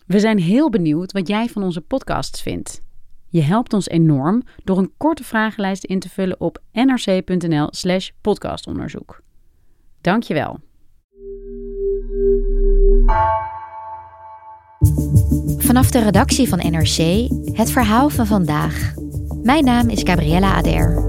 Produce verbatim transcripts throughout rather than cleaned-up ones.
We zijn heel benieuwd wat jij van onze podcasts vindt. Je helpt ons enorm door een korte vragenlijst in te vullen op nrc.nl slash podcastonderzoek. Dank je wel. Vanaf de redactie van N R C, het verhaal van vandaag. Mijn naam is Gabriella Ader.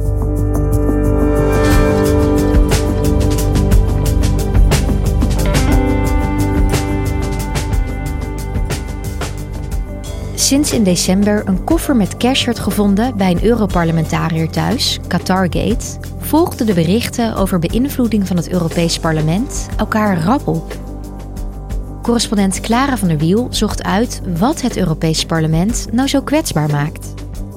Sinds in december een koffer met cash werd gevonden bij een Europarlementariër thuis, Qatargate, volgden de berichten over beïnvloeding van het Europees Parlement elkaar rap op. Correspondent Clara van der Wiel zocht uit wat het Europees Parlement nou zo kwetsbaar maakt.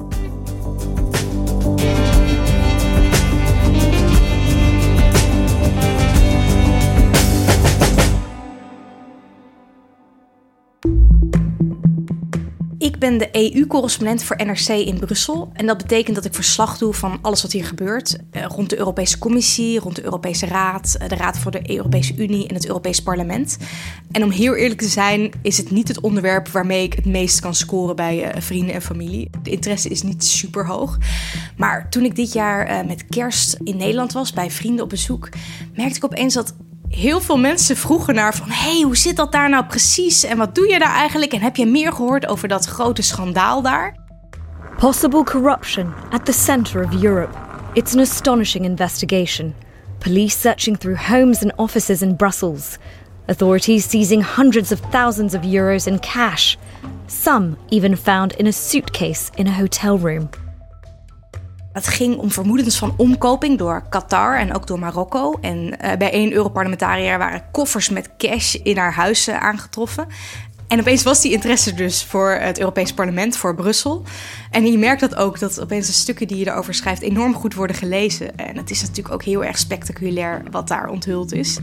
Ik ben de E U-correspondent voor N R C in Brussel. En dat betekent dat ik verslag doe van alles wat hier gebeurt. Uh, rond de Europese Commissie, rond de Europese Raad, uh, de Raad voor de Europese Unie en het Europees Parlement. En om heel eerlijk te zijn, is het niet het onderwerp waarmee ik het meest kan scoren bij uh, vrienden en familie. De interesse is niet super hoog. Maar toen ik dit jaar uh, met kerst in Nederland was, bij vrienden op bezoek, merkte ik opeens dat heel veel mensen vroegen naar van, hey, hoe zit dat daar nou precies? En wat doe je daar eigenlijk? En heb je meer gehoord over dat grote schandaal daar? Possible corruption at the center of Europe. It's an astonishing investigation. Police searching through homes and offices in Brussels. Authorities seizing hundreds of thousands of euros in cash. Some even found in a suitcase in a hotel room. Het ging om vermoedens van omkoping door Qatar en ook door Marokko. En uh, bij één Europarlementariër waren koffers met cash in haar huis uh, aangetroffen. En opeens was die interesse dus voor het Europees Parlement, voor Brussel. En je merkt dat ook, dat opeens de stukken die je erover schrijft enorm goed worden gelezen. En het is natuurlijk ook heel erg spectaculair wat daar onthuld is.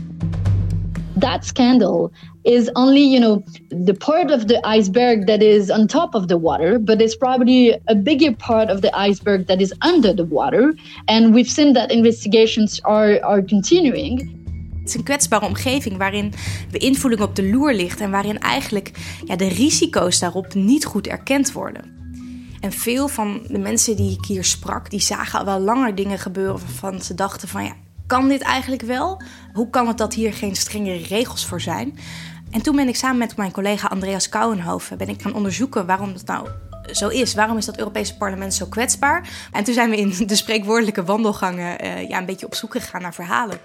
That scandal is only, you know, the part of the iceberg that is on top of the water, but it's probably a bigger part of the iceberg that is under the water. And we've seen that investigations are, are continuing. Het is een kwetsbare omgeving waarin beïnvloeding op de loer ligt en waarin eigenlijk ja, de risico's daarop niet goed erkend worden. En veel van de mensen die ik hier sprak, die zagen al wel langer dingen gebeuren waarvan ze dachten van, ja, kan dit eigenlijk wel? Hoe kan het dat hier geen strengere regels voor zijn? En toen ben ik samen met mijn collega Andreas Kouwenhoven ben ik gaan onderzoeken waarom dat nou zo is. Waarom is dat Europese parlement zo kwetsbaar? En toen zijn we in de spreekwoordelijke wandelgangen uh, ja, een beetje op zoek gegaan naar verhalen.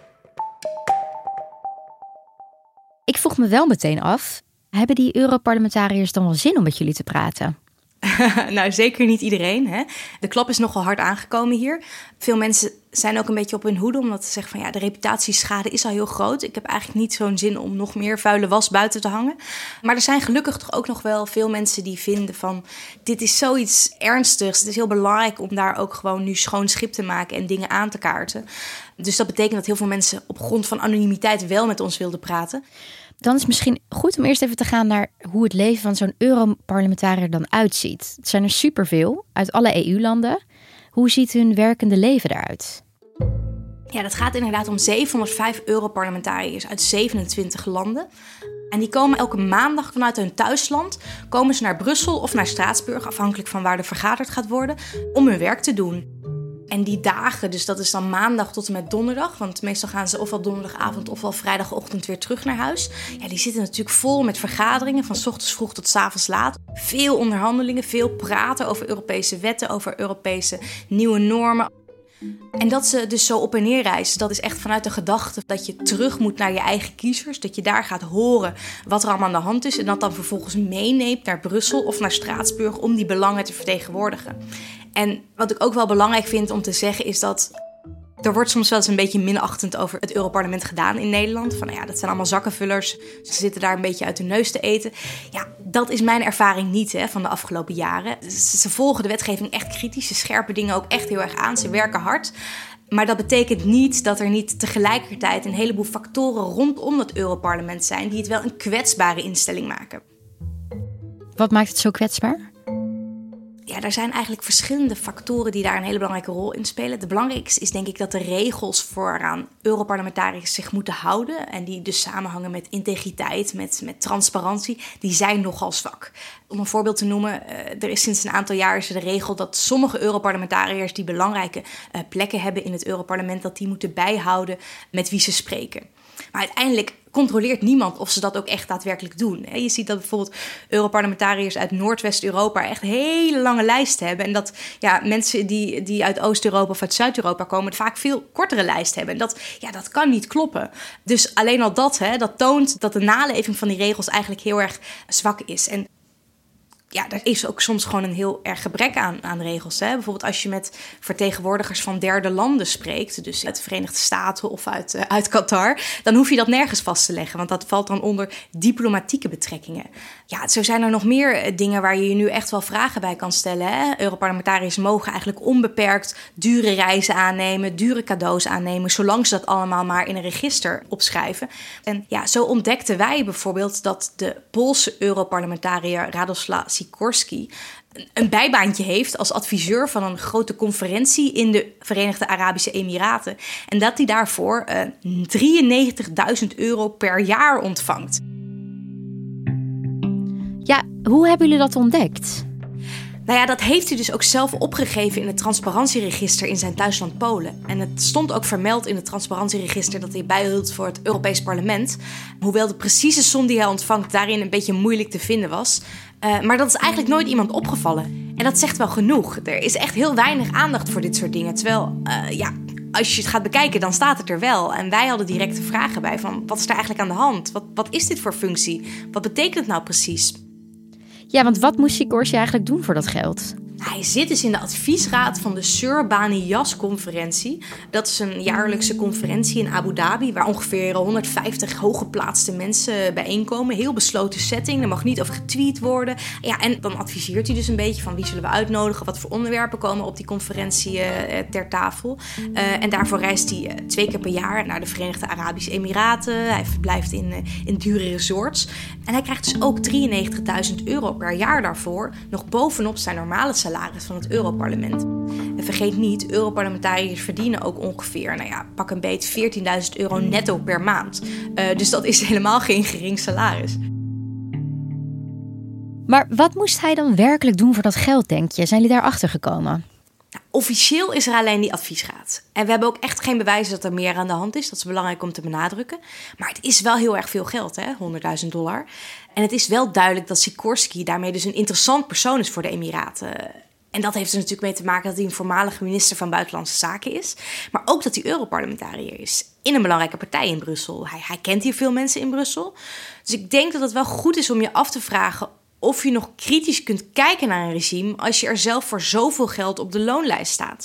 Ik vroeg me wel meteen af, hebben die Europarlementariërs dan wel zin om met jullie te praten? Nou, zeker niet iedereen. Hè? De klap is nogal hard aangekomen hier. Veel mensen zijn ook een beetje op hun hoede, omdat ze zeggen van ja, de reputatieschade is al heel groot. Ik heb eigenlijk niet zo'n zin om nog meer vuile was buiten te hangen. Maar er zijn gelukkig toch ook nog wel veel mensen die vinden van dit is zoiets ernstigs. Het is heel belangrijk om daar ook gewoon nu schoon schip te maken en dingen aan te kaarten. Dus dat betekent dat heel veel mensen op grond van anonimiteit wel met ons wilden praten. Dan is het misschien goed om eerst even te gaan naar hoe het leven van zo'n Europarlementariër dan uitziet. Het zijn er superveel uit alle E U-landen. Hoe ziet hun werkende leven eruit? Ja, dat gaat inderdaad om zevenhonderdvijf Europarlementariërs uit zevenentwintig landen. En die komen elke maandag vanuit hun thuisland, komen ze naar Brussel of naar Straatsburg, afhankelijk van waar er vergaderd gaat worden, om hun werk te doen. En die dagen, dus dat is dan maandag tot en met donderdag, want meestal gaan ze ofwel donderdagavond ofwel vrijdagochtend weer terug naar huis. Ja, die zitten natuurlijk vol met vergaderingen, van 's ochtends vroeg tot 's avonds laat. Veel onderhandelingen, veel praten over Europese wetten, over Europese nieuwe normen. En dat ze dus zo op en neer reizen, dat is echt vanuit de gedachte dat je terug moet naar je eigen kiezers. Dat je daar gaat horen wat er allemaal aan de hand is en dat dan vervolgens meeneemt naar Brussel of naar Straatsburg om die belangen te vertegenwoordigen. En wat ik ook wel belangrijk vind om te zeggen is dat er wordt soms wel eens een beetje minachtend over het Europarlement gedaan in Nederland. Van nou ja, dat zijn allemaal zakkenvullers. Ze zitten daar een beetje uit de neus te eten. Ja, dat is mijn ervaring niet hè, van de afgelopen jaren. Ze, ze volgen de wetgeving echt kritisch. Ze scherpen dingen ook echt heel erg aan. Ze werken hard. Maar dat betekent niet dat er niet tegelijkertijd een heleboel factoren rondom het Europarlement zijn die het wel een kwetsbare instelling maken. Wat maakt het zo kwetsbaar? Ja, er zijn eigenlijk verschillende factoren die daar een hele belangrijke rol in spelen. De belangrijkste is denk ik dat de regels vooraan Europarlementariërs zich moeten houden. En die dus samenhangen met integriteit, met, met transparantie. Die zijn nogal zwak. Om een voorbeeld te noemen, er is sinds een aantal jaar is er de regel dat sommige Europarlementariërs die belangrijke plekken hebben in het Europarlement, dat die moeten bijhouden met wie ze spreken. Maar uiteindelijk controleert niemand of ze dat ook echt daadwerkelijk doen. Je ziet dat bijvoorbeeld Europarlementariërs uit Noordwest-Europa echt hele lange lijsten hebben. En dat ja, mensen die, die uit Oost-Europa of uit Zuid-Europa komen vaak veel kortere lijsten hebben. En dat, ja, dat kan niet kloppen. Dus alleen al dat, hè, dat toont dat de naleving van die regels eigenlijk heel erg zwak is. En ja, er is ook soms gewoon een heel erg gebrek aan, aan regels. Hè? Bijvoorbeeld als je met vertegenwoordigers van derde landen spreekt, dus uit de Verenigde Staten of uit, uh, uit Qatar, dan hoef je dat nergens vast te leggen, want dat valt dan onder diplomatieke betrekkingen. Ja, zo zijn er nog meer dingen waar je je nu echt wel vragen bij kan stellen. Hè? Europarlementariërs mogen eigenlijk onbeperkt dure reizen aannemen, dure cadeaus aannemen, zolang ze dat allemaal maar in een register opschrijven. En ja, zo ontdekten wij bijvoorbeeld dat de Poolse Europarlementariër Radosław Sikorski een bijbaantje heeft als adviseur van een grote conferentie in de Verenigde Arabische Emiraten. En dat hij daarvoor uh, drieënnegentigduizend euro per jaar ontvangt. Ja, hoe hebben jullie dat ontdekt? Nou ja, dat heeft hij dus ook zelf opgegeven in het transparantieregister in zijn thuisland Polen. En het stond ook vermeld in het transparantieregister dat hij bijhield voor het Europees Parlement. Hoewel de precieze som die hij ontvangt daarin een beetje moeilijk te vinden was. Uh, maar dat is eigenlijk nooit iemand opgevallen. En dat zegt wel genoeg. Er is echt heel weinig aandacht voor dit soort dingen. Terwijl, uh, ja, als je het gaat bekijken, dan staat het er wel. En wij hadden directe vragen bij van, wat is er eigenlijk aan de hand? Wat, wat is dit voor functie? Wat betekent het nou precies? Ja, want wat moest Sikorski eigenlijk doen voor dat geld? Hij zit dus in de adviesraad van de Sur Bani Yas-conferentie. Dat is een jaarlijkse conferentie in Abu Dhabi, waar ongeveer honderdvijftig hooggeplaatste mensen bijeenkomen. Heel besloten setting, er mag niet over getweet worden. Ja, en dan adviseert hij dus een beetje van wie zullen we uitnodigen, wat voor onderwerpen komen op die conferentie uh, ter tafel. Uh, en daarvoor reist hij uh, twee keer per jaar naar de Verenigde Arabische Emiraten. Hij verblijft in, uh, in dure resorts. En hij krijgt dus ook drieënnegentigduizend euro per jaar daarvoor, nog bovenop zijn normale salaris van het Europarlement. En vergeet niet, Europarlementariërs verdienen ook ongeveer, nou ja, pak een beet veertienduizend euro netto per maand. Uh, dus dat is helemaal geen gering salaris. Maar wat moest hij dan werkelijk doen voor dat geld, denk je? Zijn jullie daarachter gekomen? Nou, officieel is er alleen die adviesraad. En we hebben ook echt geen bewijzen dat er meer aan de hand is. Dat is belangrijk om te benadrukken. Maar het is wel heel erg veel geld, hè? honderdduizend dollar. En het is wel duidelijk dat Sikorski daarmee dus een interessant persoon is voor de Emiraten. En dat heeft er natuurlijk mee te maken dat hij een voormalige minister van Buitenlandse Zaken is. Maar ook dat hij Europarlementariër is in een belangrijke partij in Brussel. Hij, hij kent hier veel mensen in Brussel. Dus ik denk dat het wel goed is om je af te vragen of je nog kritisch kunt kijken naar een regime als je er zelf voor zoveel geld op de loonlijst staat.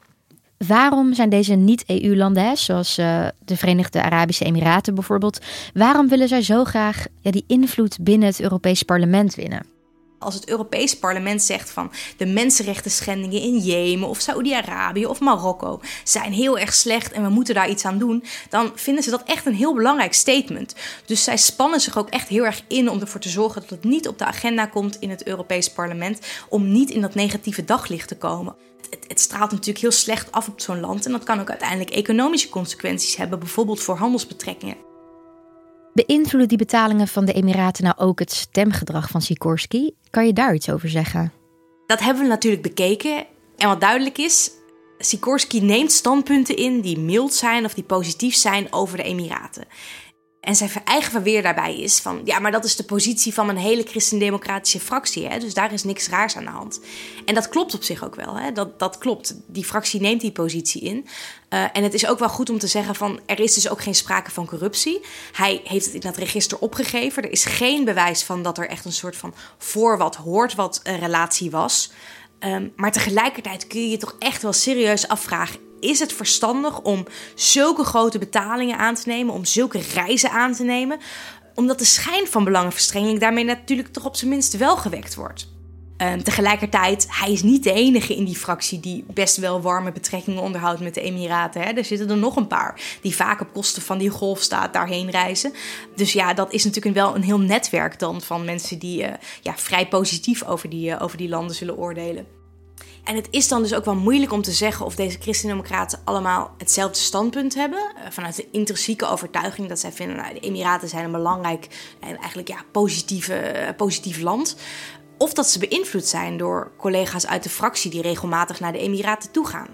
Waarom zijn deze niet-E U-landen, zoals uh, de Verenigde Arabische Emiraten bijvoorbeeld, waarom willen zij zo graag ja, die invloed binnen het Europees Parlement winnen? Als het Europees Parlement zegt van de mensenrechten schendingen in Jemen of Saoedi-Arabië of Marokko zijn heel erg slecht en we moeten daar iets aan doen, dan vinden ze dat echt een heel belangrijk statement. Dus zij spannen zich ook echt heel erg in om ervoor te zorgen dat het niet op de agenda komt in het Europees Parlement, om niet in dat negatieve daglicht te komen. Het, het straalt natuurlijk heel slecht af op zo'n land en dat kan ook uiteindelijk economische consequenties hebben, bijvoorbeeld voor handelsbetrekkingen. Beïnvloeden die betalingen van de Emiraten nou ook het stemgedrag van Sikorski? Kan je daar iets over zeggen? Dat hebben we natuurlijk bekeken. En wat duidelijk is, Sikorski neemt standpunten in die mild zijn of die positief zijn over de Emiraten. En zijn eigen verweer daarbij is van, ja, maar dat is de positie van een hele christendemocratische fractie. Hè? Dus daar is niks raars aan de hand. En dat klopt op zich ook wel. Hè? Dat, dat klopt. Die fractie neemt die positie in. Uh, en het is ook wel goed om te zeggen van, er is dus ook geen sprake van corruptie. Hij heeft het in dat register opgegeven. Er is geen bewijs van dat er echt een soort van voor wat hoort wat een relatie was. Um, maar tegelijkertijd kun je je toch echt wel serieus afvragen, is het verstandig om zulke grote betalingen aan te nemen, om zulke reizen aan te nemen, omdat de schijn van belangenverstrengeling daarmee natuurlijk toch op zijn minst wel gewekt wordt? Um, tegelijkertijd, hij is niet de enige in die fractie die best wel warme betrekkingen onderhoudt met de Emiraten. Hè. Er zitten er nog een paar die vaak op kosten van die golfstaat daarheen reizen. Dus ja, dat is natuurlijk wel een heel netwerk dan van mensen die uh, ja, vrij positief over die, uh, over die landen zullen oordelen. En het is dan dus ook wel moeilijk om te zeggen of deze christendemocraten allemaal hetzelfde standpunt hebben. Uh, vanuit de intrinsieke overtuiging dat zij vinden, nou, de Emiraten zijn een belangrijk en eigenlijk ja, positieve, uh, positief land. Of dat ze beïnvloed zijn door collega's uit de fractie die regelmatig naar de Emiraten toe gaan.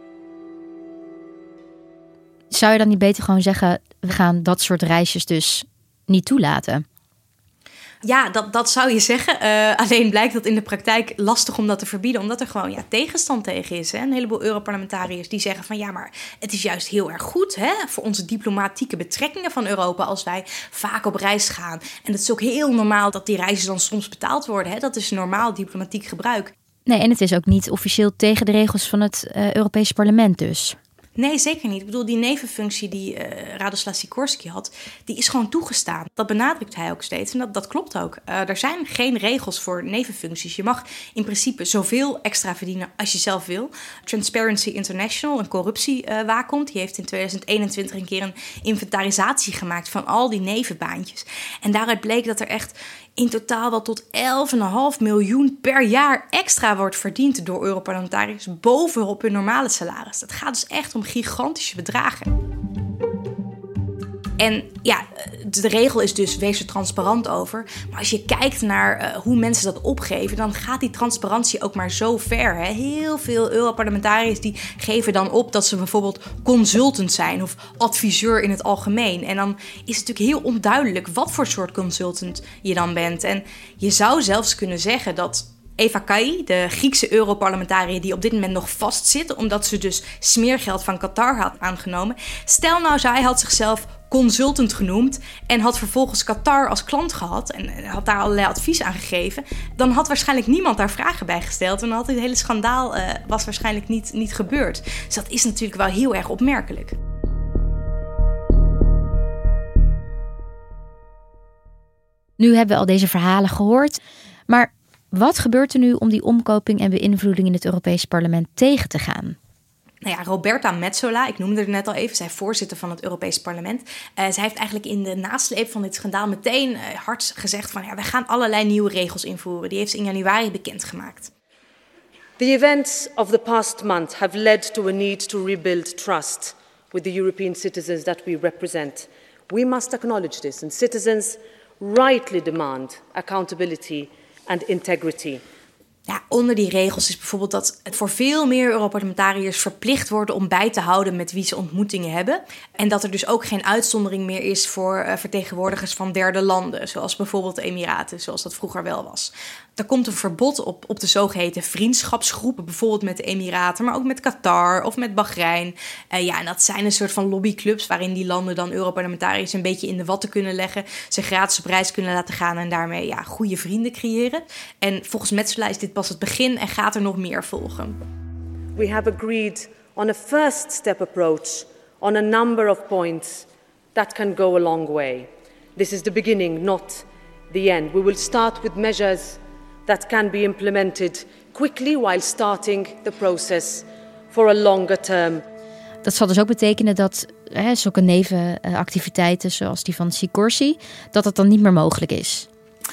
Zou je dan niet beter gewoon zeggen, we gaan dat soort reisjes dus niet toelaten? Ja, dat, dat zou je zeggen. Uh, alleen blijkt dat in de praktijk lastig om dat te verbieden, omdat er gewoon ja, tegenstand tegen is. Hè? Een heleboel Europarlementariërs die zeggen van ja, maar het is juist heel erg goed hè, voor onze diplomatieke betrekkingen van Europa als wij vaak op reis gaan. En het is ook heel normaal dat die reizen dan soms betaald worden. Hè? Dat is normaal diplomatiek gebruik. Nee, en het is ook niet officieel tegen de regels van het uh, Europese parlement dus. Nee, zeker niet. Ik bedoel, die nevenfunctie die uh, Radoslav Sikorski had, die is gewoon toegestaan. Dat benadrukt hij ook steeds en dat, dat klopt ook. Uh, er zijn geen regels voor nevenfuncties. Je mag in principe zoveel extra verdienen als je zelf wil. Transparency International, een corruptiewaakhond, uh, die heeft in tweeduizend eenentwintig een keer een inventarisatie gemaakt van al die nevenbaantjes. En daaruit bleek dat er echt in totaal wel tot elf komma vijf miljoen per jaar extra wordt verdiend door Europarlementariërs bovenop hun normale salaris. Dat gaat dus echt om gigantische bedragen. En ja, de regel is dus, wees er transparant over. Maar als je kijkt naar uh, hoe mensen dat opgeven, dan gaat die transparantie ook maar zo ver. Hè? Heel veel Europarlementariërs die geven dan op dat ze bijvoorbeeld consultant zijn of adviseur in het algemeen. En dan is het natuurlijk heel onduidelijk wat voor soort consultant je dan bent. En je zou zelfs kunnen zeggen dat Eva Kaili, de Griekse Europarlementariër die op dit moment nog vastzit, omdat ze dus smeergeld van Qatar had aangenomen. Stel nou, zij had zichzelf consultant genoemd en had vervolgens Qatar als klant gehad en had daar allerlei advies aan gegeven, dan had waarschijnlijk niemand daar vragen bij gesteld en dan had het hele schandaal uh, was waarschijnlijk niet, niet gebeurd. Dus dat is natuurlijk wel heel erg opmerkelijk. Nu hebben we al deze verhalen gehoord, maar wat gebeurt er nu om die omkoping en beïnvloeding in het Europees Parlement tegen te gaan? Nou ja, Roberta Metsola, ik noemde het net al even, zij voorzitter van het Europees Parlement. Uh, zij heeft eigenlijk in de nasleep van dit schandaal meteen uh, hard gezegd van ja, we gaan allerlei nieuwe regels invoeren. Die heeft ze in januari bekendgemaakt. The events of the past month have led to a need to rebuild trust with the European citizens that we represent. We must acknowledge this, and citizens rightly demand accountability and integrity. Ja, onder die regels is bijvoorbeeld dat het voor veel meer Europarlementariërs verplicht worden om bij te houden met wie ze ontmoetingen hebben. En dat er dus ook geen uitzondering meer is voor uh, vertegenwoordigers van derde landen, zoals bijvoorbeeld de Emiraten, zoals dat vroeger wel was. Er komt een verbod op, op de zogeheten vriendschapsgroepen, bijvoorbeeld met de Emiraten, maar ook met Qatar of met Bahrein. Uh, ja, en dat zijn een soort van lobbyclubs waarin die landen dan Europarlementariërs een beetje in de watten kunnen leggen, ze gratis op reis kunnen laten gaan en daarmee ja, goede vrienden creëren. En volgens Metsola is dit pas het begin en gaat er nog meer volgen. We have agreed on a first step approach on a number of points that can go a long way. This is the beginning, not the end. We will start with measures that can be implemented quickly while starting the process for a longer term. Dat zal dus ook betekenen dat hè, zulke nevenactiviteiten zoals die van Sikorski, dat het dan niet meer mogelijk is.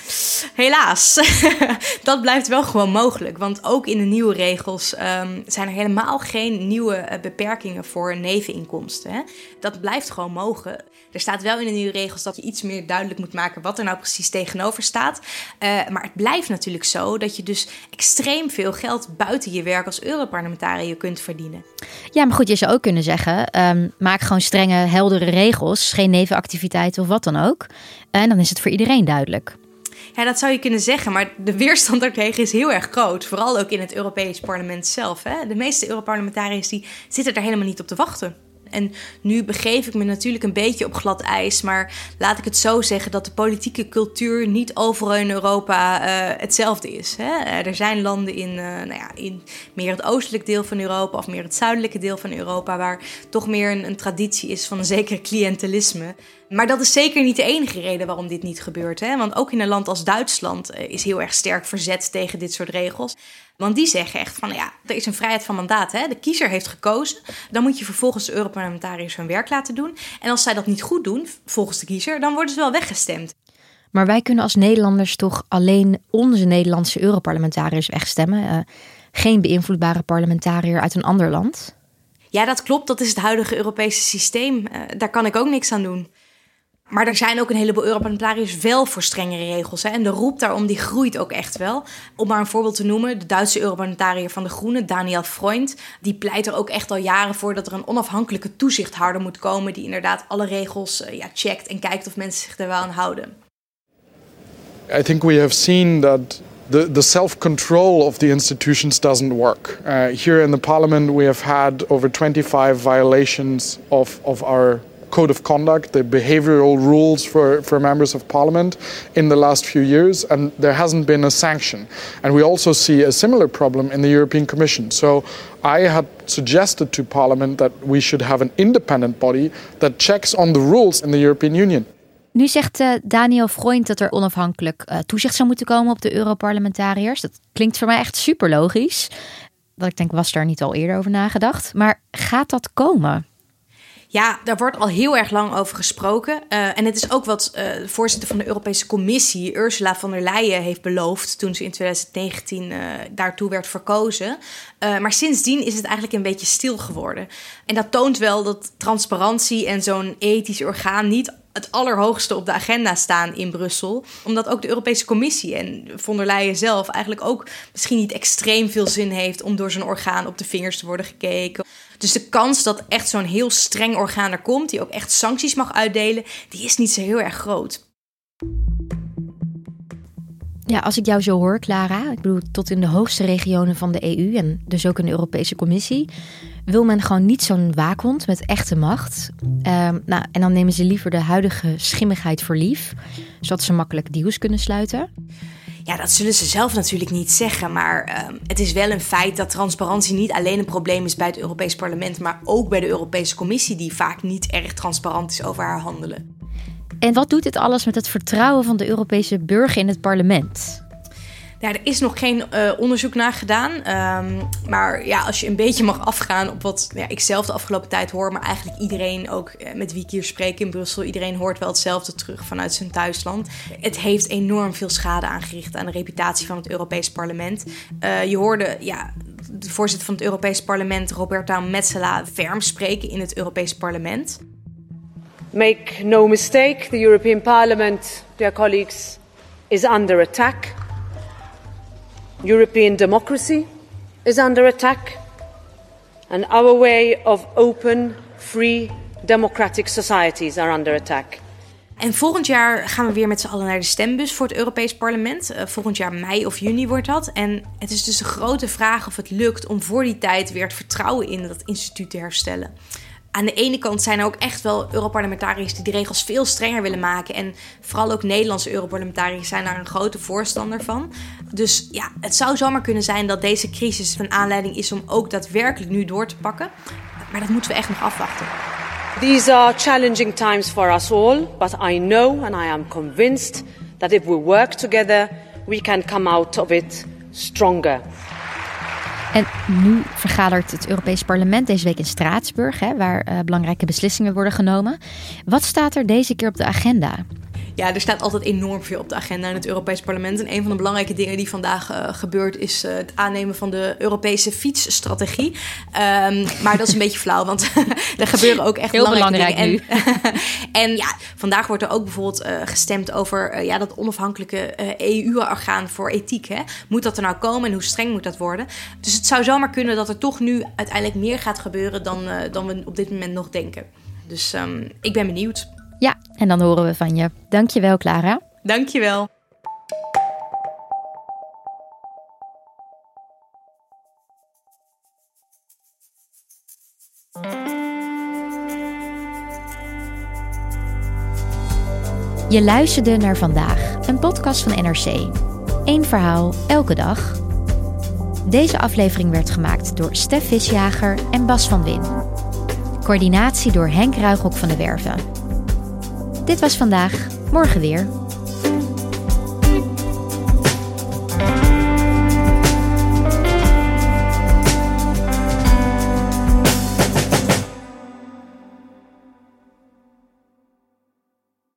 Helaas, dat blijft wel gewoon mogelijk. Want ook in de nieuwe regels um, zijn er helemaal geen nieuwe uh, beperkingen voor neveninkomsten. Hè? Dat blijft gewoon mogen. Er staat wel in de nieuwe regels dat je iets meer duidelijk moet maken wat er nou precies tegenover staat. Uh, maar het blijft natuurlijk zo dat je dus extreem veel geld buiten je werk als Europarlementariër kunt verdienen. Ja, maar goed, je zou ook kunnen zeggen, um, maak gewoon strenge, heldere regels, geen nevenactiviteiten of wat dan ook. En dan is het voor iedereen duidelijk. Ja, dat zou je kunnen zeggen, maar de weerstand daartegen is heel erg groot. Vooral ook in het Europees Parlement zelf. Hè? De meeste Europarlementariërs die zitten er helemaal niet op te wachten. En nu begeef ik me natuurlijk een beetje op glad ijs, maar laat ik het zo zeggen dat de politieke cultuur niet overal in Europa uh, hetzelfde is. Hè? Er zijn landen in, uh, nou ja, in meer het oostelijk deel van Europa of meer het zuidelijke deel van Europa waar toch meer een, een traditie is van een zeker cliëntelisme. Maar dat is zeker niet de enige reden waarom dit niet gebeurt. Hè? Want ook in een land als Duitsland uh, is heel erg sterk verzet tegen dit soort regels. Want die zeggen echt van, ja, er is een vrijheid van mandaat. Hè? De kiezer heeft gekozen. Dan moet je vervolgens de Europarlementariërs hun werk laten doen. En als zij dat niet goed doen, volgens de kiezer, dan worden ze wel weggestemd. Maar wij kunnen als Nederlanders toch alleen onze Nederlandse Europarlementariërs wegstemmen? Uh, geen beïnvloedbare parlementariër uit een ander land? Ja, dat klopt. Dat is het huidige Europese systeem. Uh, daar kan ik ook niks aan doen. Maar er zijn ook een heleboel Europarlementariërs wel voor strengere regels. Hè? En de roep daarom die groeit ook echt wel. Om maar een voorbeeld te noemen, de Duitse Europarlementariër van de Groenen, Daniel Freund, die pleit er ook echt al jaren voor dat er een onafhankelijke toezichthouder moet komen die inderdaad alle regels uh, ja, checkt en kijkt of mensen zich er wel aan houden. I think we have seen that the, the self-control of the institutions doesn't work. Uh, here in the parliament we have had over twenty-five violations of, of our code of conduct, the behavioral rules for, for members of parliament in the last few years, and there hasn't been a sanction. And we also see a similar problem in the European Commission. So I had suggested to parliament that we should have an independent body that checks on the rules in the European Union. Nu zegt uh, Daniel Freund dat er onafhankelijk uh, toezicht zou moeten komen op de Europarlementariërs. Dat klinkt voor mij echt super logisch. Dat ik denk, was daar niet al eerder over nagedacht. Maar gaat dat komen? Ja, daar wordt al heel erg lang over gesproken. Uh, en het is ook wat uh, de voorzitter van de Europese Commissie, Ursula von der Leyen, heeft beloofd toen ze in twintig negentien uh, daartoe werd verkozen. Uh, maar sindsdien is het eigenlijk een beetje stil geworden. En dat toont wel dat transparantie en zo'n ethisch orgaan niet het allerhoogste op de agenda staan in Brussel. Omdat ook de Europese Commissie en von der Leyen zelf eigenlijk ook misschien niet extreem veel zin heeft om door zo'n orgaan op de vingers te worden gekeken. Dus de kans dat echt zo'n heel streng orgaan er komt, die ook echt sancties mag uitdelen, die is niet zo heel erg groot. Ja, als ik jou zo hoor, Clara, ik bedoel tot in de hoogste regionen van de E U en dus ook in de Europese Commissie, wil men gewoon niet zo'n waakhond met echte macht. Uh, nou, en dan nemen ze liever de huidige schimmigheid voor lief, zodat ze makkelijk deals kunnen sluiten. Ja, dat zullen ze zelf natuurlijk niet zeggen, maar uh, het is wel een feit dat transparantie niet alleen een probleem is bij het Europees Parlement, maar ook bij de Europese Commissie, die vaak niet erg transparant is over haar handelen. En wat doet dit alles met het vertrouwen van de Europese burger in het parlement? Ja, er is nog geen uh, onderzoek naar gedaan. Um, maar ja, als je een beetje mag afgaan op wat ja, ik zelf de afgelopen tijd hoor, maar eigenlijk iedereen ook uh, met wie ik hier spreek in Brussel, iedereen hoort wel hetzelfde terug vanuit zijn thuisland. Het heeft enorm veel schade aangericht aan de reputatie van het Europees Parlement. Uh, je hoorde ja, de voorzitter van het Europees Parlement, Roberta Metsola, ferm spreken in het Europees Parlement. Make no mistake, the European Parliament, dear colleagues, is under attack. European democracy is under attack, and our way of open, free, democratic societies are under attack. En volgend jaar gaan we weer met z'n allen naar de stembus voor het Europees Parlement. Uh, volgend jaar mei of juni wordt dat. En het is dus de grote vraag of het lukt om voor die tijd weer het vertrouwen in dat instituut te herstellen. Aan de ene kant zijn er ook echt wel Europarlementariërs die de regels veel strenger willen maken. En vooral ook Nederlandse Europarlementariërs zijn daar een grote voorstander van. Dus ja, het zou zomaar kunnen zijn dat deze crisis een aanleiding is om ook daadwerkelijk nu door te pakken. Maar dat moeten we echt nog afwachten. These are challenging times for us all, but I know and I am convinced that if we work together, we can come out of it stronger. En nu vergadert het Europees Parlement deze week in Straatsburg, hè, waar uh, belangrijke beslissingen worden genomen. Wat staat er deze keer op de agenda? Ja, er staat altijd enorm veel op de agenda in het Europees Parlement. En een van de belangrijke dingen die vandaag uh, gebeurt is uh, het aannemen van de Europese fietsstrategie. Um, maar dat is een beetje flauw, want er gebeuren ook echt heel belangrijke belangrijk dingen. En, en ja, vandaag wordt er ook bijvoorbeeld uh, gestemd over uh, ja, dat onafhankelijke uh, E U-orgaan voor ethiek. Hè? Moet dat er nou komen en hoe streng moet dat worden? Dus het zou zomaar kunnen dat er toch nu uiteindelijk meer gaat gebeuren dan, uh, dan we op dit moment nog denken. Dus um, ik ben benieuwd. Ja, en dan horen we van je. Dankjewel, Clara. Dankjewel. Je luisterde naar Vandaag, een podcast van N R C. Eén verhaal, elke dag. Deze aflevering werd gemaakt door Stef Visjager en Bas van Win. Coördinatie door Henk Ruigrok van de Werven. Dit was Vandaag, morgen weer.